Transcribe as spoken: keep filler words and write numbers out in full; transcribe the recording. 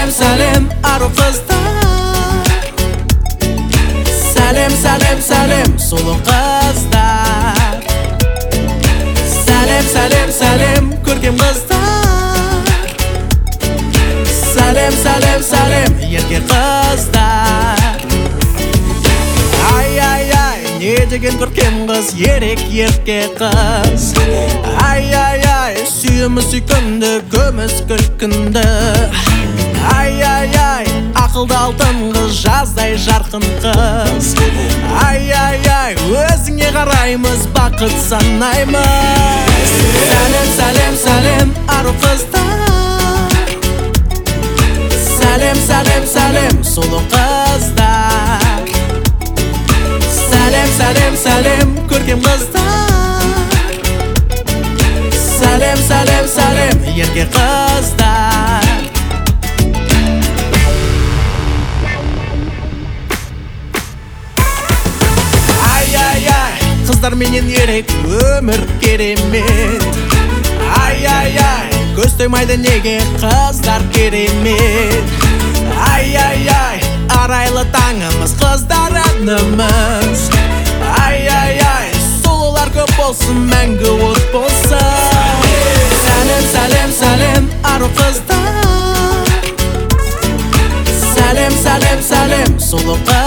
Салем, салем, ару қыздар. Салем, салем, салем, сұлу қыздар. Салем, салем, салем, көркем қыздар. Салем, салем, салем, ерке қыздар. Ай, ай, ай, не деген көркем қыз, ерек ерке қыз. Ай, ай, ай, сүйімі сүйкінді, көміс күлкінді. Ай, ай, ай, ақылды алтын қыз, жаздай жарқын қыз. Ай, ай, ай, өзіңе қараймыз, бақыт санаймыз. Салем, салем, салем, ару қыздар. Салем, салем, салем, сұлу қыздар. Салем, салем, салем, көркем қыздар. Салем, салем, салем, ерке қыздар. Ай, ай, ай, қыздар менен ерек, өмір керемет. Ай, ай, ай, көз тоймайды неге, қыздар керемет. Ай, ай, ай, арайлы таңымыз, қыздар әніміз. Ай, ай, ай, сұлулар көп болсын, мәңгі от болсын. Салем, салем, салем, ару қыздар. Салем, салем, салем, сұлу қыздар.